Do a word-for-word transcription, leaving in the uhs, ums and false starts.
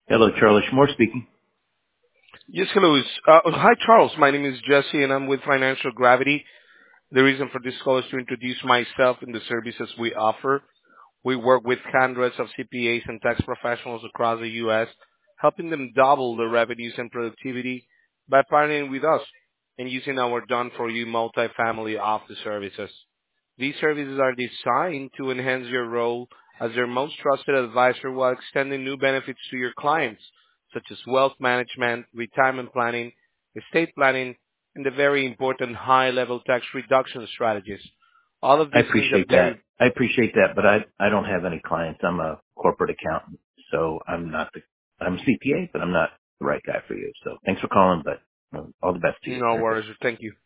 Hello, Charlie Schmore speaking. Yes, hello. Is- Uh, hi, Charles. My name is Jesse, and I'm with Financial Gravity. The reason for this call is to introduce myself and the services we offer. We work with hundreds of C P As and tax professionals across the U S, helping them double their revenues and productivity by partnering with us and using our done-for-you multifamily office services. These services are designed to enhance your role as their most trusted advisor while extending new benefits to your clients, such as wealth management, retirement planning, estate planning, and the very important high-level tax reduction strategies. All of I this means that appreciate very that. I appreciate that, but I I don't have any clients. I'm a corporate accountant, so I'm not the I'm a C P A, but I'm not the right guy for you. So thanks for calling, but uh, all the best to you. no Very good. worries. Thank you.